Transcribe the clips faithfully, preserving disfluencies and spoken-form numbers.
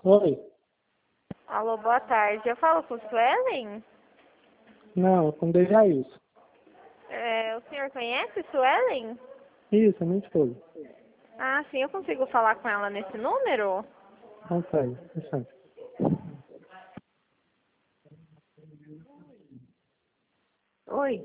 Oi. Alô, boa tarde. Eu falo com o Suelen? Não, com Dejailson. É, o senhor conhece Suelen? Isso, é minha esposa. Ah, sim, eu consigo falar com ela nesse número? Não sei, não sei. Oi,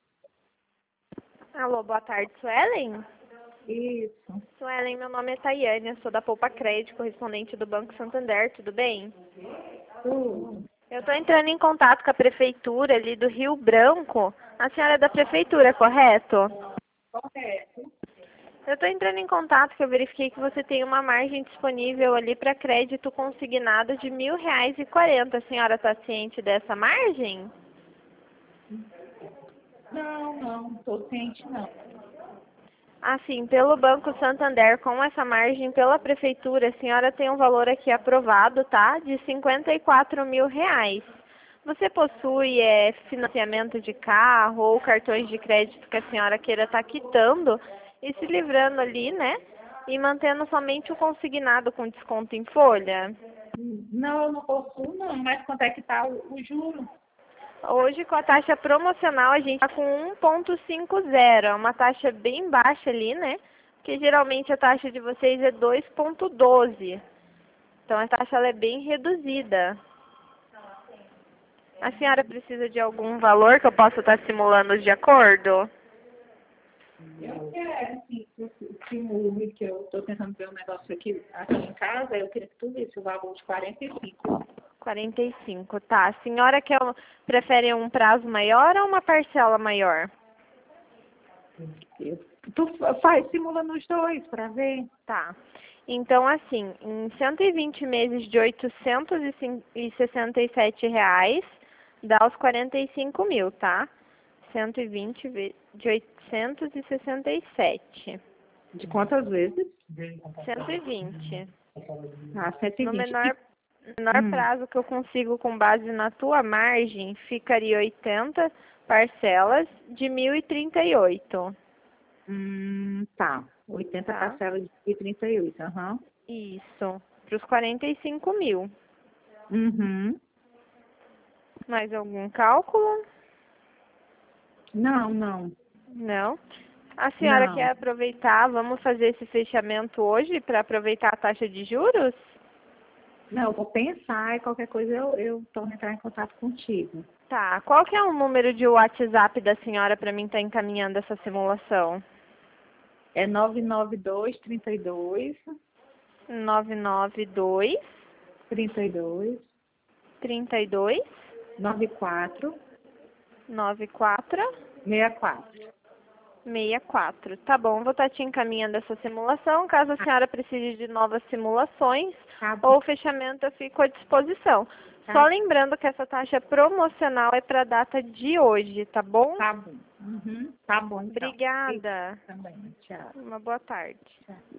Alô, boa tarde, Suelen? isso. Suelen, meu nome é Tayane, eu sou da Poupa Crédito, correspondente do Banco Santander, tudo bem? Tudo. Eu estou entrando em contato com a prefeitura ali do Rio Branco. A senhora é da prefeitura, correto? Correto. Eu estou entrando em contato que eu verifiquei que você tem uma margem disponível ali para crédito consignado de mil reais e quarenta. A senhora está ciente dessa margem? Não, não, tô ciente não. Assim, pelo Banco Santander, com essa margem pela prefeitura, a senhora tem um valor aqui aprovado, tá? De cinquenta e quatro mil reais. Você possui é, financiamento de carro ou cartões de crédito que a senhora queira estar quitando e se livrando ali, né? E mantendo somente o consignado com desconto em folha? Não, eu não possuo não, mas quanto é que tá o, o juro? Hoje, com a taxa promocional, a gente está com um ponto cinquenta, é uma taxa bem baixa ali, né? Porque geralmente a taxa de vocês é dois ponto doze. Então a taxa ela é bem reduzida. A senhora precisa de algum valor que eu possa estar simulando de acordo? Eu quero, sim, se se o que eu tô tentando ver um negócio aqui, aqui em casa, eu queria que tu visse o valor de quarenta e cinco. quarenta e cinco, tá. A senhora quer, prefere um prazo maior ou uma parcela maior? Eu, tu fa- faz, simula nos dois para ver. Tá. Então, assim, em cento e vinte meses de oitocentos e sessenta e sete reais, dá os quarenta e cinco mil, tá? cento e vinte ve- de oitocentos e sessenta e sete. De quantas vezes? cento e vinte. Ah, cento e No vinte. menor, E, menor hum, prazo que eu consigo com base na tua margem, ficaria oitenta parcelas de mil e trinta e oito. hum, tá. oitenta Tá? parcelas de trinta e oito, aham. Isso. Para os quarenta e cinco mil. Uhum. Mais algum cálculo? Não, não, Não. A senhora não. quer aproveitar, vamos fazer esse fechamento hoje para aproveitar a taxa de juros? Não, eu vou pensar e qualquer coisa eu, eu torno a entrar em contato contigo. Tá. Qual que é o número de WhatsApp da senhora para mim estar encaminhando essa simulação? É nove nove dois, trinta e dois, nove nove dois, trinta e dois, trinta e dois, nove quatro, nove quatro, sessenta e quatro. sessenta e quatro. Tá bom, vou estar te encaminhando essa simulação. Caso a senhora precise de novas simulações Tá bom, ou fechamento, eu fico à disposição. Só tá, lembrando que essa taxa promocional é para a data de hoje, tá bom? tá bom. Uhum, tá bom então. Obrigada. Também, tchau. Uma boa tarde. Tchau.